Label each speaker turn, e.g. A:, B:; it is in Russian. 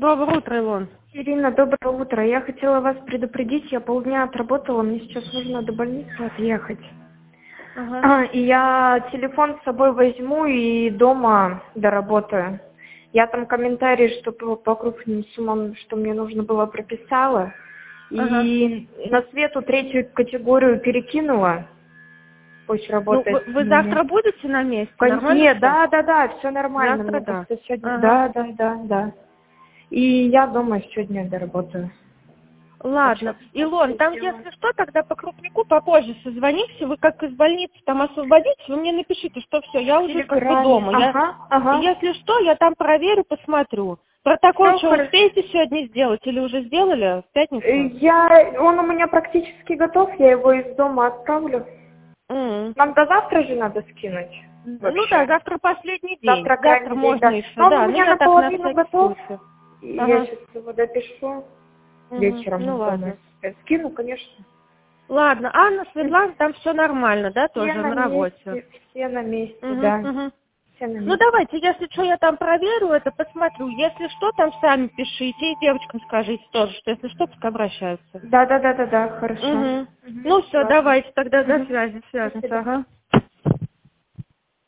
A: Доброе утро, Илон.
B: Ирина, доброе утро. Я хотела вас предупредить, я полдня отработала, мне сейчас нужно до больницы отъехать.
A: Ага.
B: И я телефон с собой возьму и дома доработаю. Я там комментарий, что по крупным суммам, что мне нужно было, прописала.
A: Ага.
B: И на Свету третью категорию перекинула. Пусть
A: Ну,
B: работает
A: вы
B: с ними.
A: завтра будете на месте? Нормально
B: Нет,
A: всё?
B: да, все нормально.
A: Завтра
B: Мне
A: да.
B: просто сегодня...
A: Ага.
B: Да. И я дома сегодня доработаю. Вот
A: Ладно.
B: сейчас
A: Илон,
B: всё
A: там
B: сделаю.
A: если что, тогда по крупнику попозже созвонимся. Вы как из больницы там освободитесь, вы мне напишите, что все, я
B: В
A: уже как бы
B: Телеграме.
A: дома.
B: Ага.
A: Если что, я там проверю, посмотрю. Протокол
B: Все
A: что,
B: хорошо.
A: успеете сегодня сделать или уже сделали в пятницу?
B: Он у меня практически готов, я его из дома отправлю.
A: М.
B: Нам до завтра же надо скинуть
A: Ну да,
B: вообще.
A: завтра последний день.
B: Завтра
A: Завтра
B: крайний день,
A: можно
B: да.
A: еще,
B: Но он у
A: да. Ну
B: меня
A: я так на
B: наполовину
A: всякий
B: готов.
A: случай.
B: И я
A: Ага.
B: сейчас его допишу.
A: Мгм.
B: Вечером
A: Ну
B: из дома
A: ладно.
B: скину, конечно.
A: Ладно, Анна, Светлана, там все нормально, да,
B: Все
A: тоже
B: на
A: на работе?
B: месте, все на месте,
A: Угу,
B: да.
A: угу.
B: Все на
A: Ну
B: месте.
A: давайте, если что, я там проверю это, посмотрю. Если что, там сами пишите и девочкам скажите тоже, что если что, пускай обращаются.
B: Да, хорошо.
A: Угу. Ну все,
B: Ладно.
A: давайте тогда до
B: Мгм.
A: связи, свяжемся,
B: Спасибо.
A: ага.